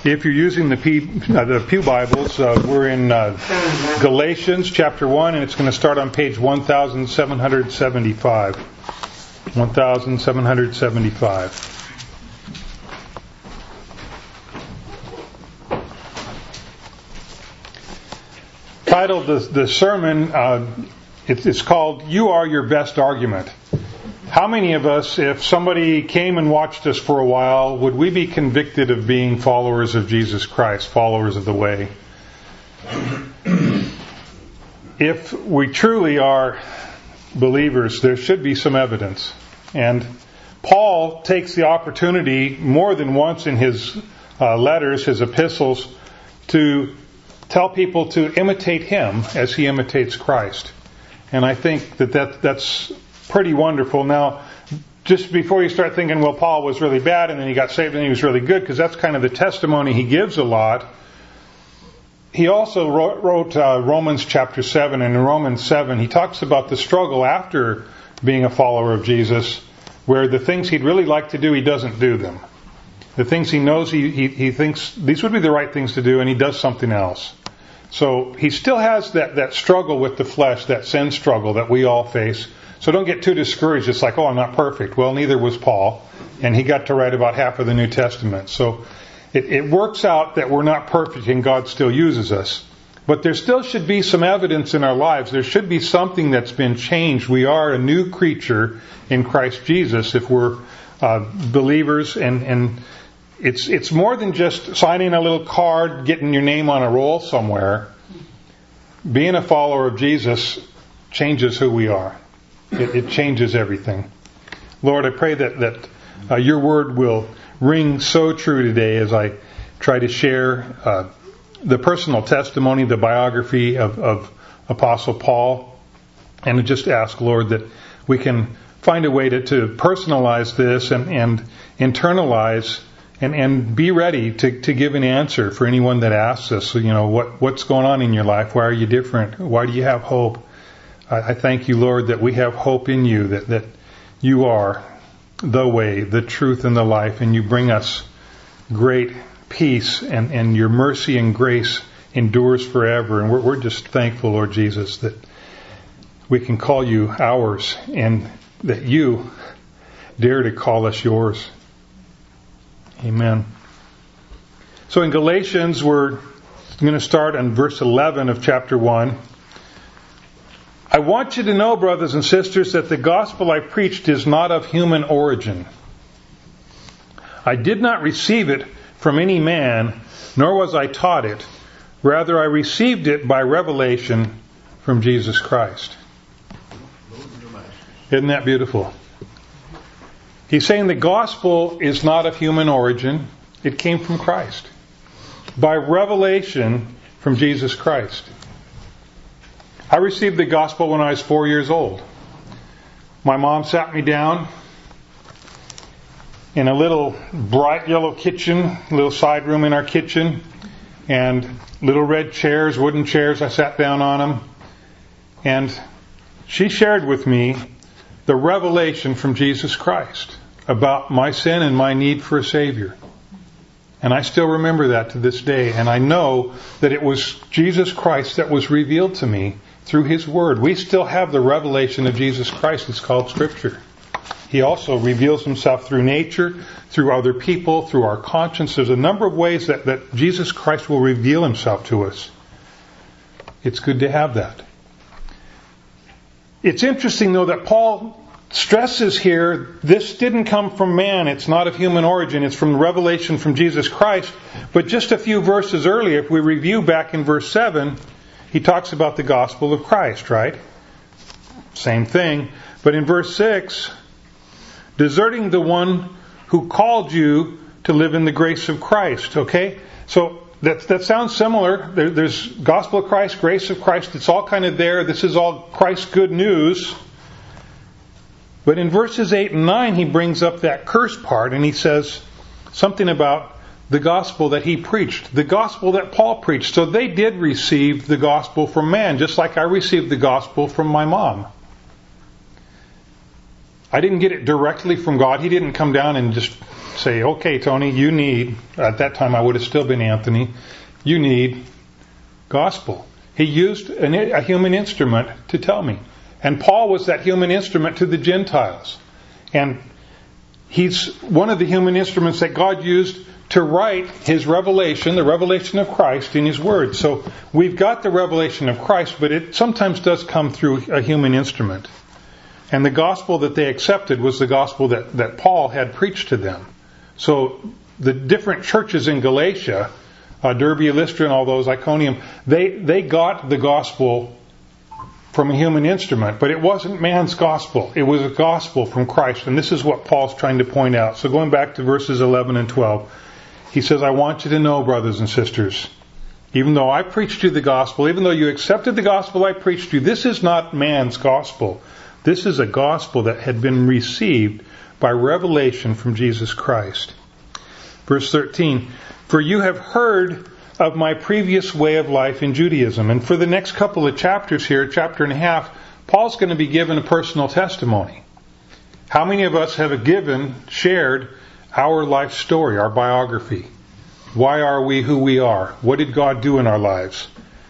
If you're using the Pew Bibles, we're in Galatians chapter 1, and it's going to start on page 1775. 1775. Titled the sermon, it's called "You Are Your Best Argument." How many of us, if somebody came and watched us for a while, would we be convicted of being followers of Jesus Christ, followers of the way? If we truly are believers, there should be some evidence. And Paul takes the opportunity more than once in his letters, his epistles, to tell people to imitate him as he imitates Christ. And I think that's pretty wonderful. Now, just before you start thinking, well, Paul was really bad and then he got saved and he was really good, because that's kind of the testimony he gives a lot. He also wrote Romans chapter 7, and in Romans 7 he talks about the struggle after being a follower of Jesus, where the things he'd really like to do, he doesn't do them. The things he knows he thinks these would be the right things to do, and he does something else. So he still has that struggle with the flesh, that sin struggle that we all face. So don't get too discouraged. It's like, oh, I'm not perfect. Well, neither was Paul. And he got to write about half of the New Testament. So it works out that we're not perfect and God still uses us. But there still should be some evidence in our lives. There should be something that's been changed. We are a new creature in Christ Jesus if we're believers. And it's more than just signing a little card, getting your name on a roll somewhere. Being a follower of Jesus changes who we are. It changes everything. Lord, I pray that your word will ring so true today as I try to share the personal testimony, the biography of Apostle Paul. And I just ask, Lord, that we can find a way to personalize this and internalize and be ready to give an answer for anyone that asks us, what's going on in your life? Why are you different? Why do you have hope? I thank you, Lord, that we have hope in you, that you are the way, the truth, and the life, and you bring us great peace, and your mercy and grace endures forever. And we're just thankful, Lord Jesus, that we can call you ours, and that you dare to call us yours. Amen. So in Galatians, we're going to start on verse 11 of chapter 1. I want you to know, brothers and sisters, that the gospel I preached is not of human origin. I did not receive it from any man, nor was I taught it. Rather, I received it by revelation from Jesus Christ. Isn't that beautiful? He's saying the gospel is not of human origin. It came from Christ. By revelation from Jesus Christ. I received the gospel when I was 4 years old. My mom sat me down in a little bright yellow kitchen, little side room in our kitchen, and little red chairs, wooden chairs. I sat down on them. And she shared with me the revelation from Jesus Christ about my sin and my need for a Savior. And I still remember that to this day. And I know that it was Jesus Christ that was revealed to me through His Word. We still have the revelation of Jesus Christ. It's called Scripture. He also reveals Himself through nature, through other people, through our conscience. There's a number of ways that Jesus Christ will reveal Himself to us. It's good to have that. It's interesting, though, that Paul stresses here, this didn't come from man. It's not of human origin. It's from revelation from Jesus Christ. But just a few verses earlier, if we review back in verse 7, he talks about the gospel of Christ, right? Same thing. But in verse 6, deserting the one who called you to live in the grace of Christ. Okay? So that sounds similar. There's gospel of Christ, grace of Christ. It's all kind of there. This is all Christ's good news. But in verses 8 and 9, he brings up that curse part, and he says something about the gospel that he preached, the gospel that Paul preached. So they did receive the gospel from man, just like I received the gospel from my mom. I didn't get it directly from God. He didn't come down and just say, okay, Tony, you need, at that time I would have still been Anthony, you need gospel. He used a human instrument to tell me. And Paul was that human instrument to the Gentiles. And he's one of the human instruments that God used to write His revelation, the revelation of Christ in His Word. So we've got the revelation of Christ, but it sometimes does come through a human instrument. And the gospel that they accepted was the gospel that Paul had preached to them. So the different churches in Galatia, Derbe, Lystra, and all those, Iconium, they got the gospel from a human instrument, but it wasn't man's gospel. It was a gospel from Christ. And this is what Paul's trying to point out. So going back to verses 11 and 12, he says, I want you to know, brothers and sisters, even though I preached you the gospel, even though you accepted the gospel I preached you, this is not man's gospel. This is a gospel that had been received by revelation from Jesus Christ. Verse 13, for you have heard of my previous way of life in Judaism. And for the next couple of chapters here, chapter and a half, Paul's going to be given a personal testimony. How many of us have shared our life story, our biography? Why are we who we are? What did God do in our lives?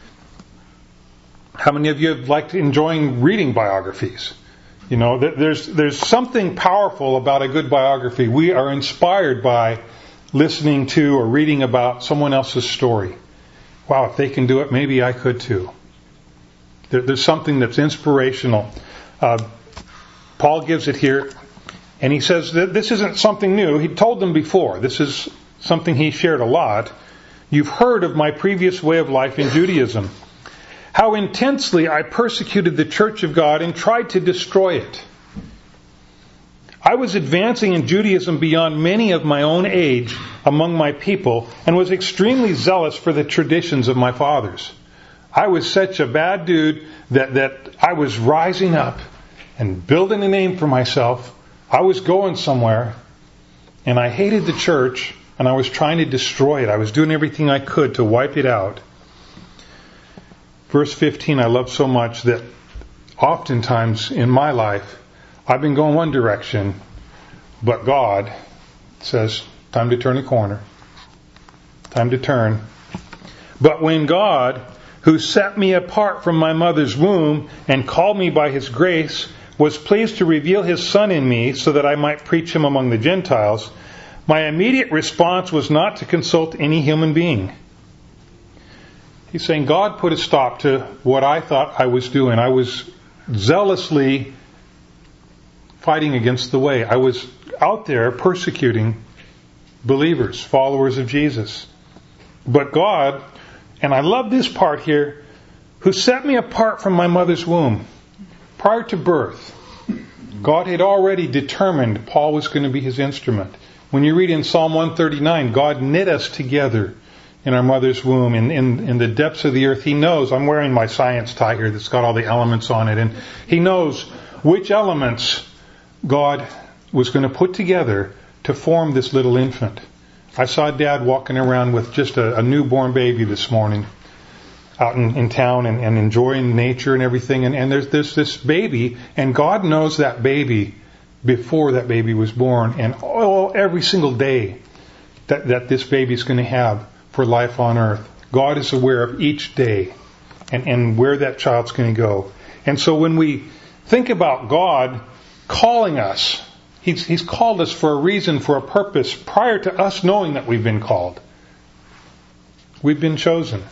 How many of you have liked enjoying reading biographies? You know, there's something powerful about a good biography. We are inspired by listening to or reading about someone else's story. Wow, if they can do it, maybe I could too. There's something that's inspirational. Paul gives it here, and he says that this isn't something new. He told them before. This is something he shared a lot. You've heard of my previous way of life in Judaism. How intensely I persecuted the church of God and tried to destroy it. I was advancing in Judaism beyond many of my own age among my people and was extremely zealous for the traditions of my fathers. I was such a bad dude that I was rising up and building a name for myself. I was going somewhere, and I hated the church, and I was trying to destroy it. I was doing everything I could to wipe it out. Verse 15 I love so much that oftentimes in my life I've been going one direction, but God says, time to turn the corner. Time to turn. But when God, who set me apart from my mother's womb and called me by His grace, was pleased to reveal His Son in me so that I might preach Him among the Gentiles, my immediate response was not to consult any human being. He's saying God put a stop to what I thought I was doing. I was zealously fighting against the way. I was out there persecuting believers, followers of Jesus. But God, and I love this part here, who set me apart from my mother's womb. Prior to birth, God had already determined Paul was going to be His instrument. When you read in Psalm 139, God knit us together in our mother's womb, in the depths of the earth. He knows, I'm wearing my science tie here that's got all the elements on it, and He knows which elements God was going to put together to form this little infant. I saw Dad walking around with just a newborn baby this morning out in town and enjoying nature and everything, and there's this baby, and God knows that baby before that baby was born, and every single day that this baby's going to have for life on earth. God is aware of each day and where that child's going to go. And so when we think about God calling us, He's called us for a reason, for a purpose, prior to us knowing that we've been called. We've been chosen.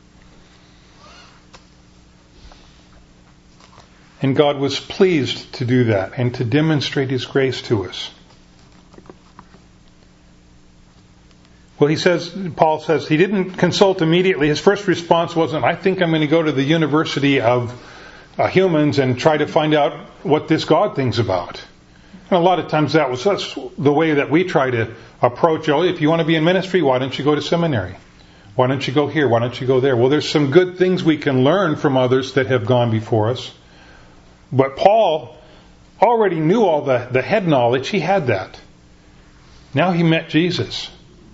And God was pleased to do that and to demonstrate His grace to us. Well, Paul says he didn't consult immediately. His first response wasn't, I think I'm going to go to the University of Humans and try to find out what this God thing's about. And a lot of times that's the way that we try to approach, if you want to be in ministry, why don't you go to seminary? Why don't you go here? Why don't you go there? Well, there's some good things we can learn from others that have gone before us. But Paul already knew all the head knowledge. He had that. Now he met Jesus.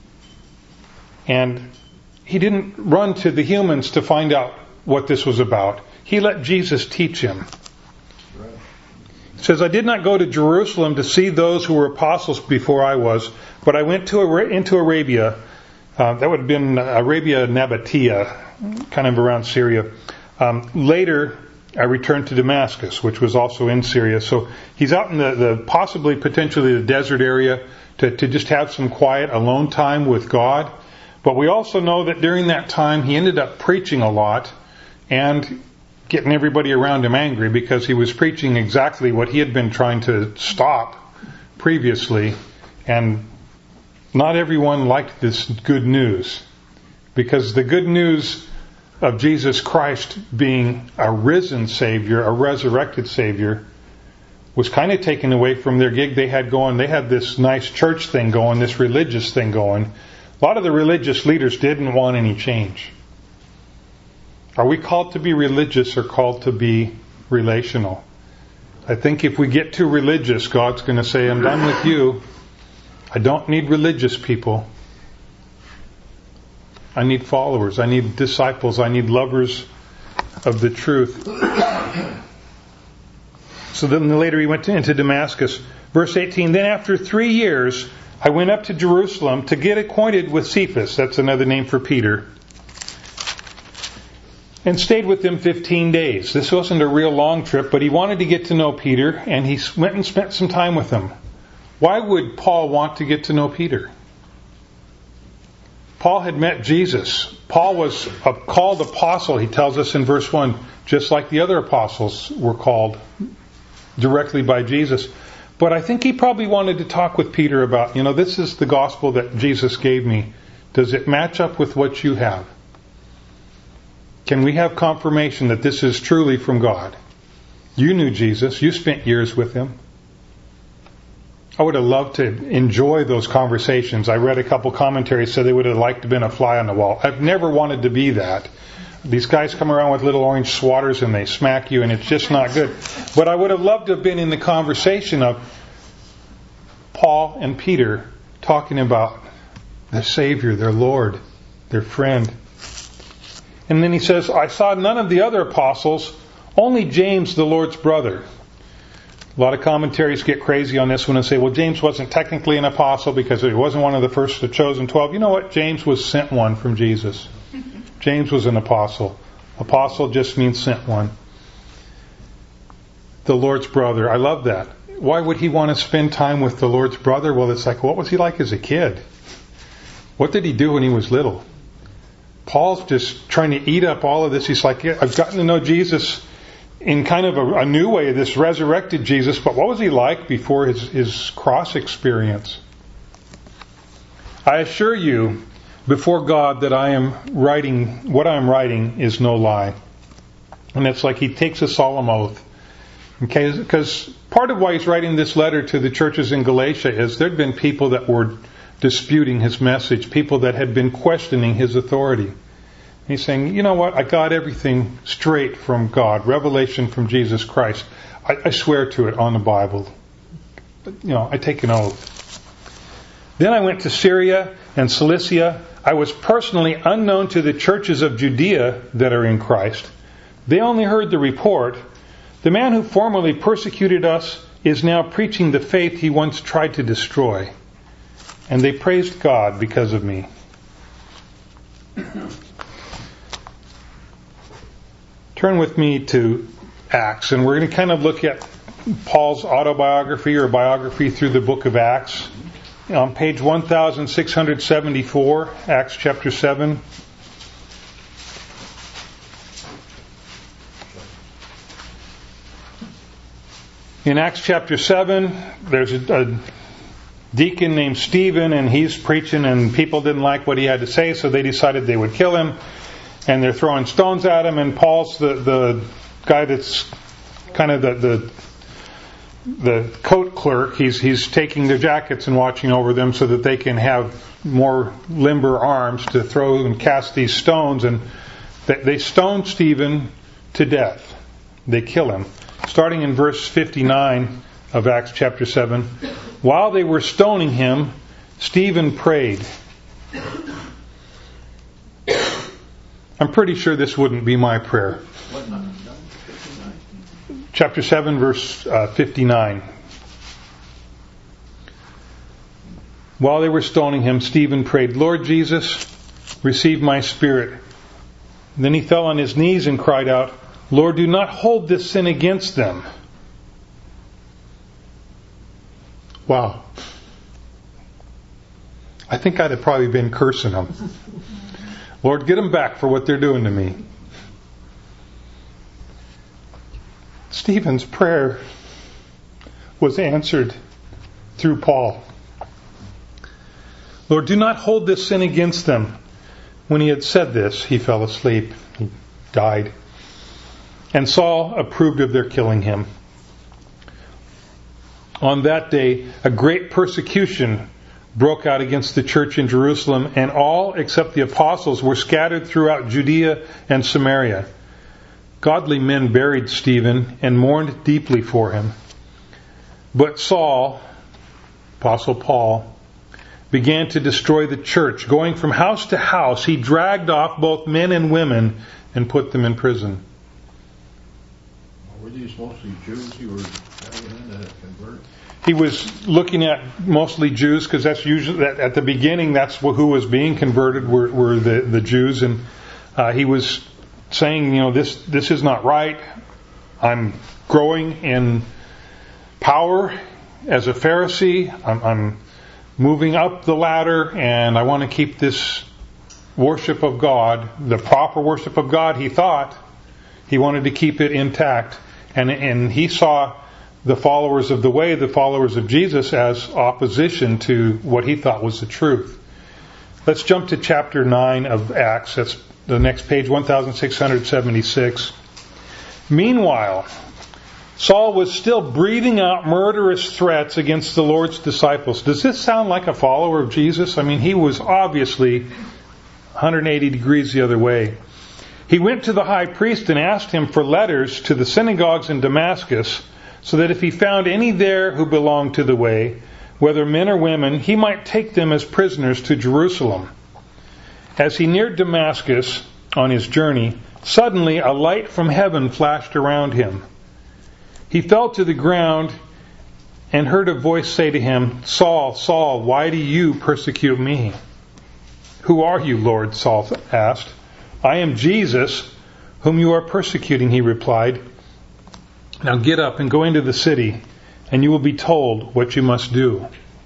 And he didn't run to the humans to find out what this was about. He let Jesus teach him. It says, I did not go to Jerusalem to see those who were apostles before I was, but I went into Arabia. That would have been Arabia Nabatea, kind of around Syria. Later, I returned to Damascus, which was also in Syria. So he's out in the possibly, potentially the desert area to just have some quiet, alone time with God. But we also know that during that time, he ended up preaching a lot and getting everybody around him angry because he was preaching exactly what he had been trying to stop previously. And not everyone liked this good news, because the good news of Jesus Christ being a risen Savior, a resurrected Savior, was kind of taken away from their gig they had going. They had this nice church thing going, this religious thing going. A lot of the religious leaders didn't want any change. Are we called to be religious or called to be relational? I think if we get too religious, God's going to say, I'm done with you. I don't need religious people. I need followers. I need disciples. I need lovers of the truth. So then later he went into Damascus. Verse 18, then after 3 years, I went up to Jerusalem to get acquainted with Cephas. That's another name for Peter. And stayed with him 15 days. This wasn't a real long trip, but he wanted to get to know Peter, and he went and spent some time with him. Why would Paul want to get to know Peter? Paul had met Jesus. Paul was a called apostle, he tells us in verse 1, just like the other apostles were called directly by Jesus. But I think he probably wanted to talk with Peter about, this is the gospel that Jesus gave me. Does it match up with what you have? Can we have confirmation that this is truly from God? You knew Jesus. You spent years with him. I would have loved to enjoy those conversations. I read a couple commentaries said they would have liked to have been a fly on the wall. I've never wanted to be that. These guys come around with little orange swatters and they smack you, and it's just not good. But I would have loved to have been in the conversation of Paul and Peter talking about their Savior, their Lord, their friend. And then he says, I saw none of the other apostles, only James, the Lord's brother. A lot of commentaries get crazy on this one and say, well, James wasn't technically an apostle because he wasn't one of the first chosen 12. You know what? James was sent one from Jesus. James was an apostle. Apostle just means sent one. The Lord's brother. I love that. Why would he want to spend time with the Lord's brother? Well, it's like, what was he like as a kid? What did he do when he was little? Paul's just trying to eat up all of this. He's like, I've gotten to know Jesus in kind of a new way, this resurrected Jesus, but what was he like before his cross experience? I assure you before God that what I am writing is no lie. And it's like he takes a solemn oath. Okay, because part of why he's writing this letter to the churches in Galatia is there'd been people that were disputing his message, people that had been questioning his authority. He's saying, you know what, I got everything straight from God, revelation from Jesus Christ. I swear to it on the Bible. I take an oath. Then I went to Syria and Cilicia. I was personally unknown to the churches of Judea that are in Christ. They only heard the report. The man who formerly persecuted us is now preaching the faith he once tried to destroy. And they praised God because of me. Turn with me to Acts, and we're going to kind of look at Paul's autobiography or biography through the book of Acts. On page 1674, Acts chapter 7. In Acts chapter 7, there's a deacon named Stephen, and he's preaching, and people didn't like what he had to say, so they decided they would kill him. And they're throwing stones at him, and Paul's the guy that's kind of the coat clerk. He's taking their jackets and watching over them so that they can have more limber arms to throw and cast these stones. And they stone Stephen to death. They kill him. Starting in verse 59 of Acts chapter 7. While they were stoning him, Stephen prayed. I'm pretty sure this wouldn't be my prayer. chapter 7, verse 59. While they were stoning him, Stephen prayed, "Lord Jesus, receive my spirit." And then he fell on his knees and cried out, "Lord, do not hold this sin against them." Wow. I think I'd have probably been cursing them. Lord, get them back for what they're doing to me. Stephen's prayer was answered through Paul. Lord, do not hold this sin against them. When he had said this, he fell asleep. He died. And Saul approved of their killing him. On that day, a great persecution broke out against the church in Jerusalem, and all except the apostles were scattered throughout Judea and Samaria. Godly men buried Stephen and mourned deeply for him. But Saul, Apostle Paul, began to destroy the church. Going from house to house, he dragged off both men and women and put them in prison. Were these mostly Jews you were having in that convert? He was looking at mostly Jews, because that's usually at the beginning. That's who was being converted were the Jews, and he was saying, this is not right. I'm growing in power as a Pharisee. I'm moving up the ladder, and I want to keep this worship of God, the proper worship of God. He thought he wanted to keep it intact, and he saw the followers of the way, the followers of Jesus, as opposition to what he thought was the truth. Let's jump to chapter 9 of Acts. That's the next page, 1676. Meanwhile, Saul was still breathing out murderous threats against the Lord's disciples. Does this sound like a follower of Jesus? I mean, he was obviously 180 degrees the other way. He went to the high priest and asked him for letters to the synagogues in Damascus, so that if he found any there who belonged to the way, whether men or women, he might take them as prisoners to Jerusalem. As he neared Damascus on his journey, suddenly a light from heaven flashed around him. He fell to the ground and heard a voice say to him, "Saul, Saul, why do you persecute me?" "Who are you, Lord?" Saul asked. "I am Jesus, whom you are persecuting," he replied. "Now get up and go into the city, and you will be told what you must do."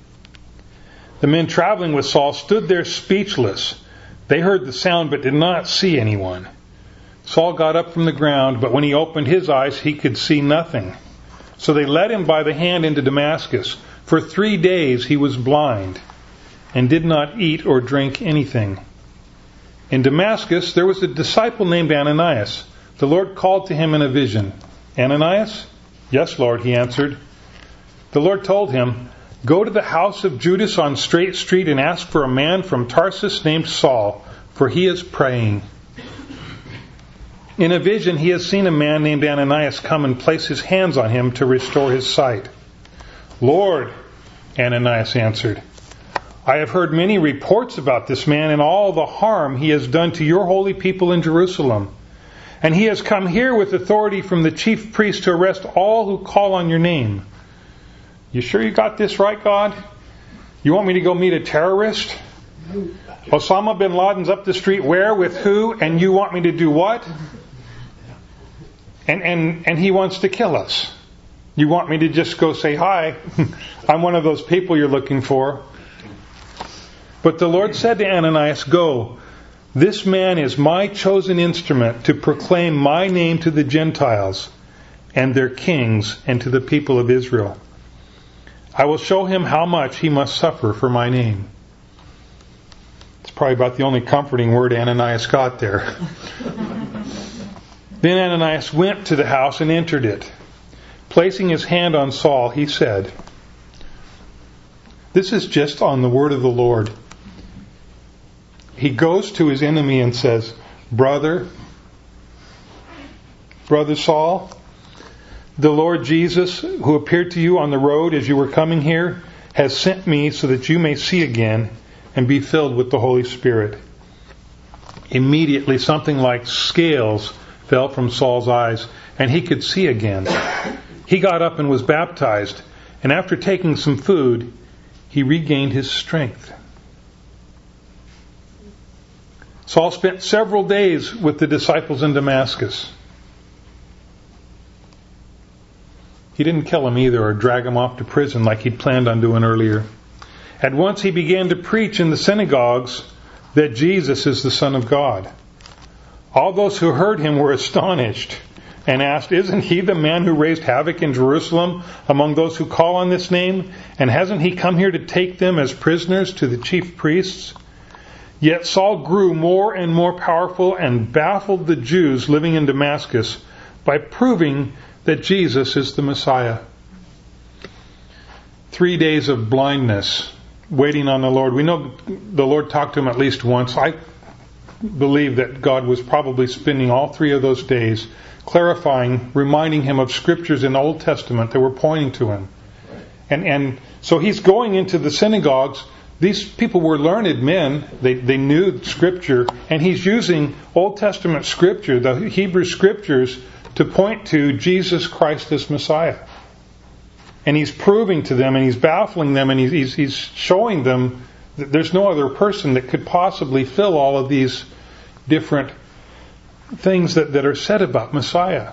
The men traveling with Saul stood there speechless. They heard the sound but did not see anyone. Saul got up from the ground, but when he opened his eyes, he could see nothing. So they led him by the hand into Damascus. For 3 days he was blind and did not eat or drink anything. In Damascus there was a disciple named Ananias. The Lord called to him in a vision. "Ananias?" "Yes, Lord," he answered. The Lord told him, "Go to the house of Judas on Straight Street and ask for a man from Tarsus named Saul, for he is praying. In a vision he has seen a man named Ananias come and place his hands on him to restore his sight." "Lord," Ananias answered, "I have heard many reports about this man and all the harm he has done to your holy people in Jerusalem. And he has come here with authority from the chief priest to arrest all who call on your name." "You sure you got this right, God? You want me to go meet a terrorist? Osama bin Laden's up the street where, with who, and you want me to do what? And he wants to kill us. You want me to just go say hi? I'm one of those people you're looking for." But the Lord said to Ananias, "Go. This man is my chosen instrument to proclaim my name to the Gentiles and their kings and to the people of Israel. I will show him how much he must suffer for my name." It's probably about the only comforting word Ananias got there. Then Ananias went to the house and entered it. Placing his hand on Saul, he said, this is just on the word of the Lord. He goes to his enemy and says, Brother Saul, the Lord Jesus, who appeared to you on the road as you were coming here, has sent me so that you may see again and be filled with the Holy Spirit." Immediately something like scales fell from Saul's eyes, and he could see again. He got up and was baptized, and after taking some food, he regained his strength. Saul spent several days with the disciples in Damascus. He didn't kill him either or drag him off to prison like he'd planned on doing earlier. At once he began to preach in the synagogues that Jesus is the Son of God. All those who heard him were astonished and asked, "Isn't he the man who raised havoc in Jerusalem among those who call on this name? And hasn't he come here to take them as prisoners to the chief priests?" Yet Saul grew more and more powerful and baffled the Jews living in Damascus by proving that Jesus is the Messiah. 3 days of blindness, waiting on the Lord. We know the Lord talked to him at least once. I believe that God was probably spending all 3 of those days clarifying, reminding him of scriptures in the Old Testament that were pointing to him. And so he's going into the synagogues. These people were learned men. They knew Scripture. And he's using Old Testament Scripture, the Hebrew Scriptures, to point to Jesus Christ as Messiah. And he's proving to them, and he's baffling them, and he's showing them that there's no other person that could possibly fill all of these different things that are said about Messiah.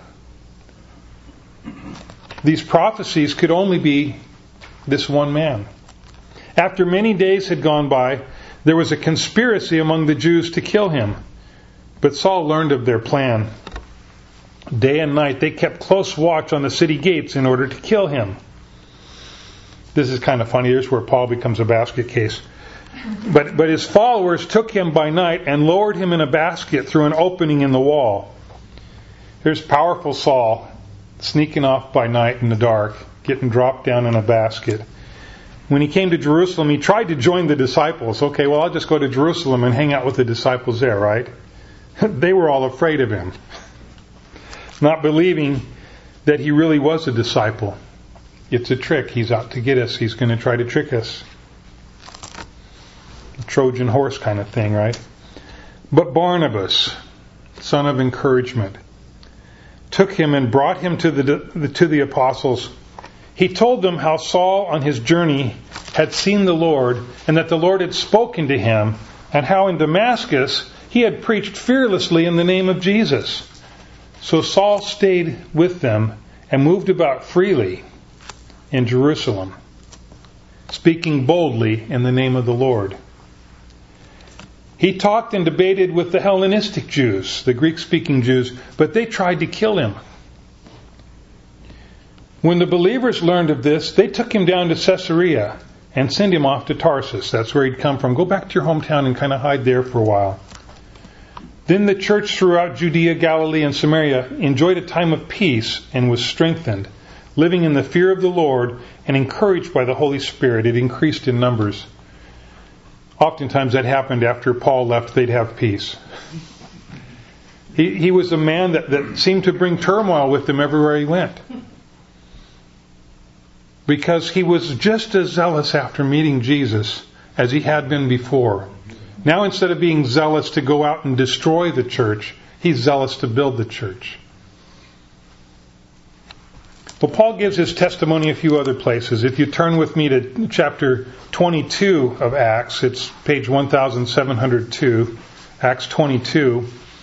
These prophecies could only be this one man. After many days had gone by, there was a conspiracy among the Jews to kill him. But Saul learned of their plan. Day and night they kept close watch on the city gates in order to kill him. This is kind of funny. Here's where Paul becomes a basket case. But his followers took him by night and lowered him in a basket through an opening in the wall. Here's powerful Saul sneaking off by night in the dark, getting dropped down in a basket. When he came to Jerusalem, he tried to join the disciples. Okay, well, I'll just go to Jerusalem and hang out with the disciples there, right? They were all afraid of him, not believing that he really was a disciple. It's a trick. He's out to get us. He's going to try to trick us. A Trojan horse kind of thing, right? But Barnabas, son of encouragement, took him and brought him to the apostles. He told them how Saul on his journey had seen the Lord and that the Lord had spoken to him, and how in Damascus he had preached fearlessly in the name of Jesus. So Saul stayed with them and moved about freely in Jerusalem, speaking boldly in the name of the Lord. He talked and debated with the Hellenistic Jews, the Greek-speaking Jews, but they tried to kill him. When the believers learned of this, they took him down to Caesarea and sent him off to Tarsus. That's where he'd come from. Go back to your hometown and kind of hide there for a while. Then the church throughout Judea, Galilee, and Samaria enjoyed a time of peace and was strengthened, living in the fear of the Lord and encouraged by the Holy Spirit. It increased in numbers. Oftentimes that happened after Paul left, they'd have peace. He was a man that seemed to bring turmoil with him everywhere he went, because he was just as zealous after meeting Jesus as he had been before. Now, instead of being zealous to go out and destroy the church, he's zealous to build the church. Well, Paul gives his testimony a few other places. If you turn with me to chapter 22 of Acts, it's page 1702, Acts 22.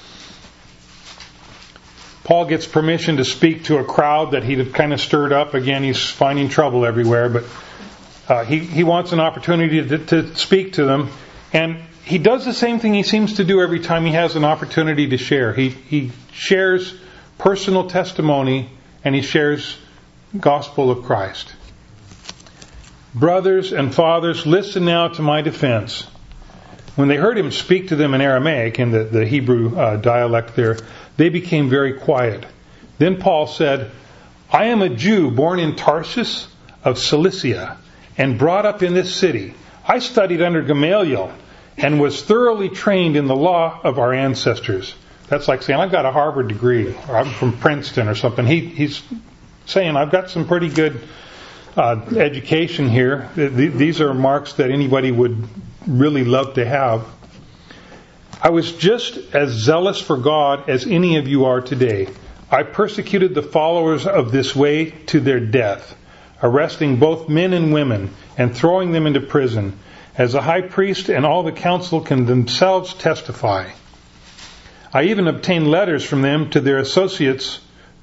Paul gets permission to speak to a crowd that he'd kind of stirred up. Again, he's finding trouble everywhere, but he wants an opportunity to speak to them. And he does the same thing he seems to do every time he has an opportunity to share. He shares personal testimony, and he shares gospel of Christ. Brothers and fathers, listen now to my defense. When they heard him speak to them in Aramaic, in the Hebrew dialect there, they became very quiet. Then Paul said, I am a Jew born in Tarsus of Cilicia and brought up in this city. I studied under Gamaliel and was thoroughly trained in the law of our ancestors. That's like saying, I've got a Harvard degree, or I'm from Princeton or something. He's saying, I've got some pretty good education here. These are marks that anybody would really love to have. I was just as zealous for God as any of you are today. I persecuted the followers of this way to their death, arresting both men and women and throwing them into prison, as the high priest and all the council can themselves testify. I even obtained letters from them to their associates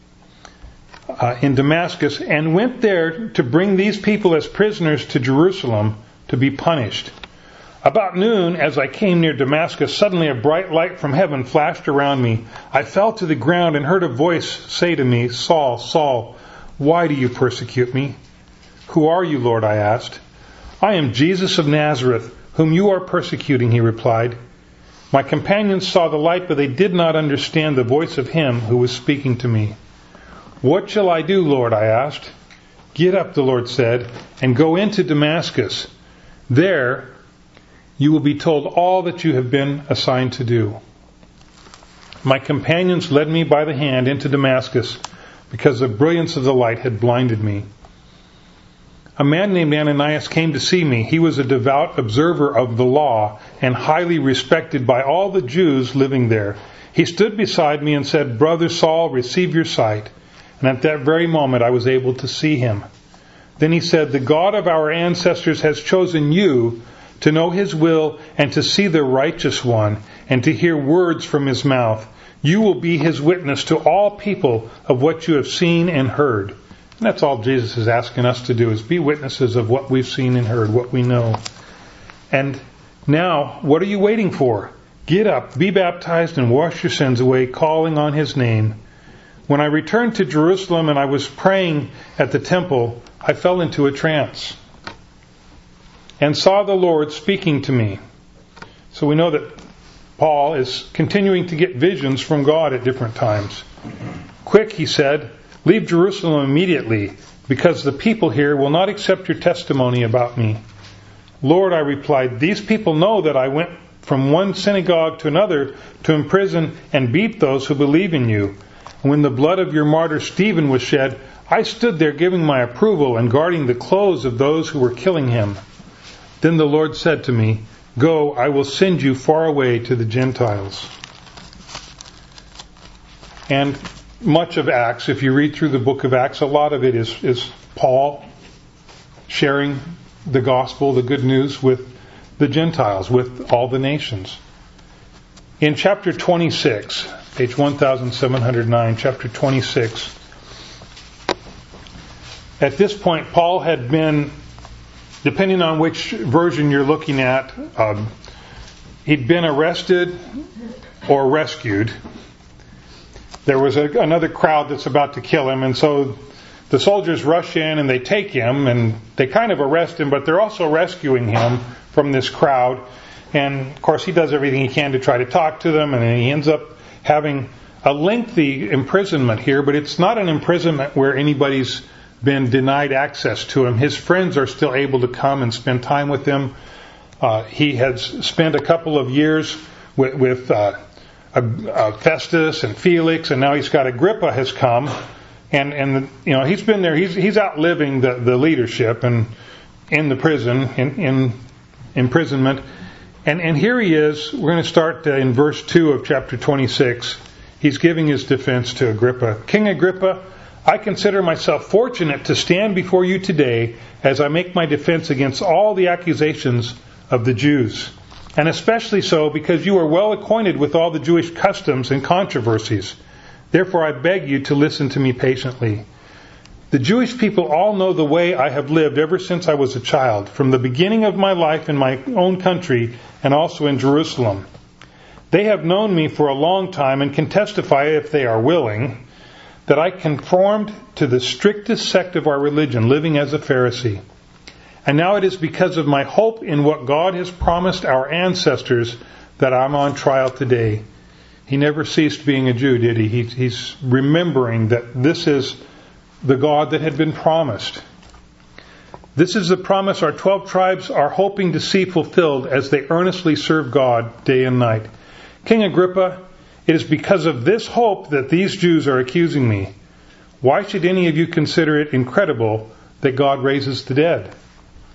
in Damascus, and went there to bring these people as prisoners to Jerusalem to be punished. About noon, as I came near Damascus, suddenly a bright light from heaven flashed around me. I fell to the ground and heard a voice say to me, "Saul, Saul, why do you persecute me?" "Who are you, Lord?" I asked. "I am Jesus of Nazareth, whom you are persecuting," he replied. My companions saw the light, but they did not understand the voice of him who was speaking to me. "What shall I do, Lord?" I asked. "Get up," the Lord said, "and go into Damascus. There you will be told all that you have been assigned to do." My companions led me by the hand into Damascus, because the brilliance of the light had blinded me. A man named Ananias came to see me. He was a devout observer of the law and highly respected by all the Jews living there. He stood beside me and said, "Brother Saul, receive your sight." And at that very moment I was able to see him. Then he said, "The God of our ancestors has chosen you to know His will and to see the righteous one and to hear words from His mouth. You will be His witness to all people of what you have seen and heard." And that's all Jesus is asking us to do, is be witnesses of what we've seen and heard, what we know. And now, what are you waiting for? Get up, be baptized, and wash your sins away, calling on His name. When I returned to Jerusalem and I was praying at the temple, I fell into a trance and saw the Lord speaking to me. So we know that Paul is continuing to get visions from God at different times. "Quick," he said, "leave Jerusalem immediately, because the people here will not accept your testimony about me." "Lord," I replied, "these people know that I went from one synagogue to another to imprison and beat those who believe in you. When the blood of your martyr Stephen was shed, I stood there giving my approval and guarding the clothes of those who were killing him." Then the Lord said to me, "Go, I will send you far away to the Gentiles." And much of Acts, if you read through the book of Acts, a lot of it is Paul sharing the gospel, the good news, with the Gentiles, with all the nations. In chapter 26, page 1709, chapter 26, at this point Paul had been, depending on which version you're looking at, he'd been arrested or rescued. There was another crowd that's about to kill him, and so the soldiers rush in and they take him, and they kind of arrest him, but they're also rescuing him from this crowd. And of course he does everything he can to try to talk to them, and then he ends up having a lengthy imprisonment here, but it's not an imprisonment where anybody's been denied access to him. His friends are still able to come and spend time with him. He has spent a couple of years with Festus and Felix, and now he's got Agrippa has come, and he's been there. He's outliving the leadership and in the prison in imprisonment. And here he is. We're going to start in verse 2 of chapter 26. He's giving his defense to Agrippa. "King Agrippa, I consider myself fortunate to stand before you today as I make my defense against all the accusations of the Jews, and especially so because you are well acquainted with all the Jewish customs and controversies. Therefore I beg you to listen to me patiently. The Jewish people all know the way I have lived ever since I was a child, from the beginning of my life in my own country and also in Jerusalem. They have known me for a long time and can testify, if they are willing, that I conformed to the strictest sect of our religion, living as a Pharisee. And now it is because of my hope in what God has promised our ancestors that I'm on trial today." He never ceased being a Jew, did he? He's remembering that this is the God that had been promised. "This is the promise our 12 tribes are hoping to see fulfilled as they earnestly serve God day and night. King Agrippa, it is because of this hope that these Jews are accusing me. Why should any of you consider it incredible that God raises the dead?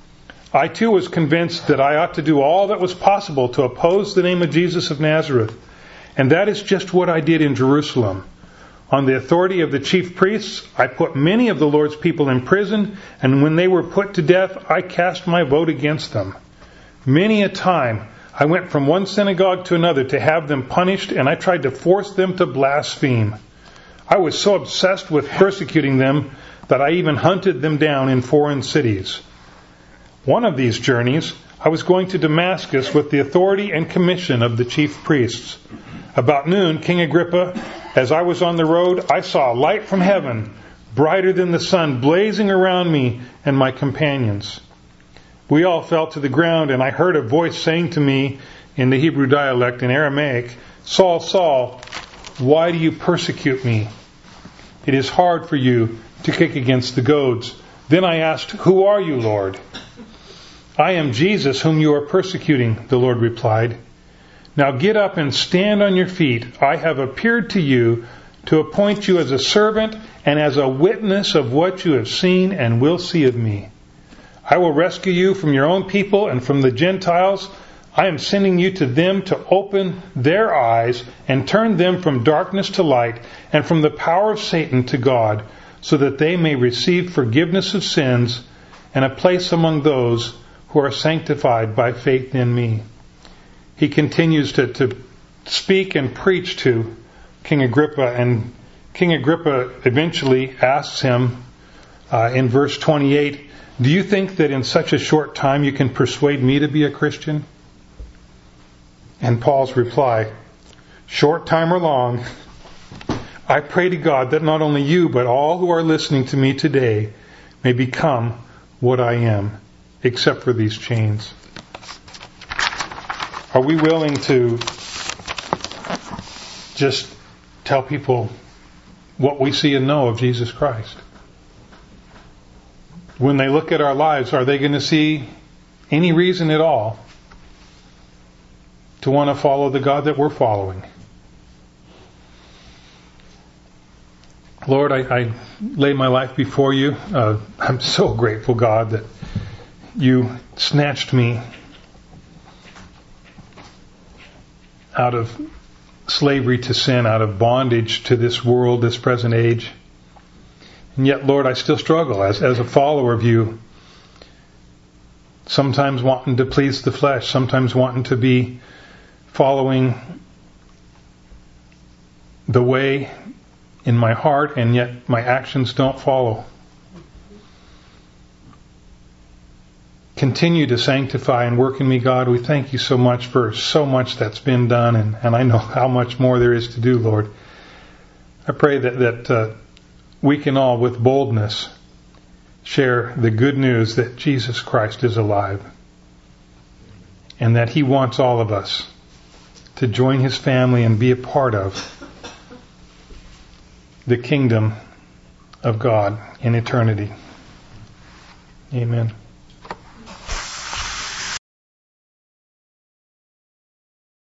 I too was convinced that I ought to do all that was possible to oppose the name of Jesus of Nazareth. And that is just what I did in Jerusalem. On the authority of the chief priests, I put many of the Lord's people in prison, and when they were put to death, I cast my vote against them. Many a time I went from one synagogue to another to have them punished, and I tried to force them to blaspheme. I was so obsessed with persecuting them that I even hunted them down in foreign cities. One of these journeys, I was going to Damascus with the authority and commission of the chief priests. About noon, King Agrippa, as I was on the road, I saw a light from heaven, brighter than the sun, blazing around me and my companions. We all fell to the ground, and I heard a voice saying to me in the Hebrew dialect, in Aramaic, "Saul, Saul, why do you persecute me? It is hard for you to kick against the goads." Then I asked, "Who are you, Lord?" "I am Jesus, whom you are persecuting," the Lord replied. "Now get up and stand on your feet. I have appeared to you to appoint you as a servant and as a witness of what you have seen and will see of me. I will rescue you from your own people and from the Gentiles. I am sending you to them to open their eyes and turn them from darkness to light and from the power of Satan to God, so that they may receive forgiveness of sins and a place among those who are sanctified by faith in me." He continues to speak and preach to King Agrippa, and King Agrippa eventually asks him in verse 28, "Do you think that in such a short time you can persuade me to be a Christian?" And Paul's reply, "Short time or long, I pray to God that not only you, but all who are listening to me today may become what I am, except for these chains." Are we willing to just tell people what we see and know of Jesus Christ? When they look at our lives, are they going to see any reason at all to want to follow the God that we're following? Lord, I lay my life before you. I'm so grateful, God, that you snatched me out of slavery to sin, out of bondage to this world, this present age. And yet, Lord, I still struggle as a follower of you. Sometimes wanting to please the flesh, sometimes wanting to be following the way in my heart, and yet my actions don't follow. Continue to sanctify and work in me, God. We thank you so much for so much that's been done, and I know how much more there is to do, Lord. I pray that we can all, with boldness, share the good news that Jesus Christ is alive, and that He wants all of us to join His family and be a part of the kingdom of God in eternity. Amen.